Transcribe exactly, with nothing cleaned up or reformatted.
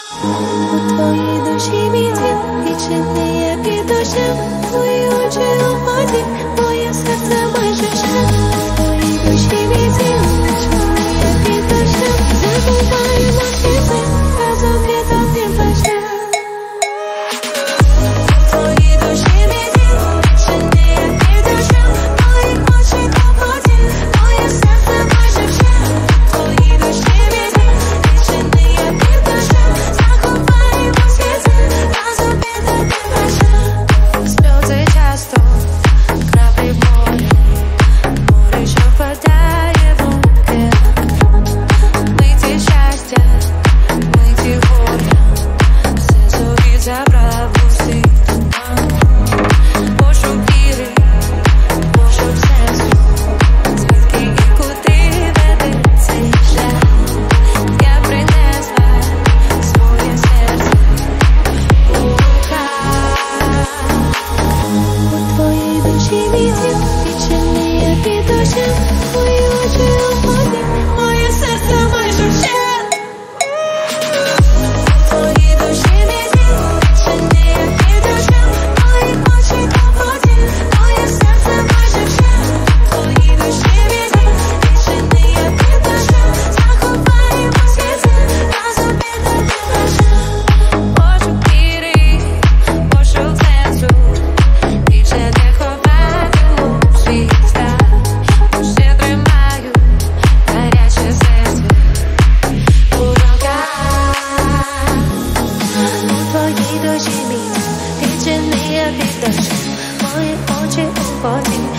У твоїй душі мій дім, відчинення під дощем, твої очі у воді, моє серце майже ще. У твоїй душі мій дім, відчинення під дощем, забуваємо світи, разом літом під дощем. У твоїй душі мій дім, відчинення під дощем, мої очі у воді, моє серце майже ще. У твоїй душі мій дім, відчинення під дощем, заховаємо світи, разом літом під дощем. Сльози часто, краплі болю, море, що впадає в руки. Миті щастя, миті горя, все собі забрав усі туман. Пошук віри, пошук сенсу, звідки і куди веде цей шлях. Я принесла своє серце у руках. У твоїй душі мій дім, відчинення під дощем, твої очі у воді, моє серце майже вщент. У твоїй душі мій дім, відчинення під дощем, мої очі у воді, моє серце майже вщент. У твоїй душі мій дім, відчинення під дощем, заховаємо світи, разом літом під дощем. Пошук віри, пошук сенсу, більше не ховатиму свій страх, бо ще тримаю гаряче серце у руках. У твоїй душі мій дім, відчинення під дощем, мої очі у воді,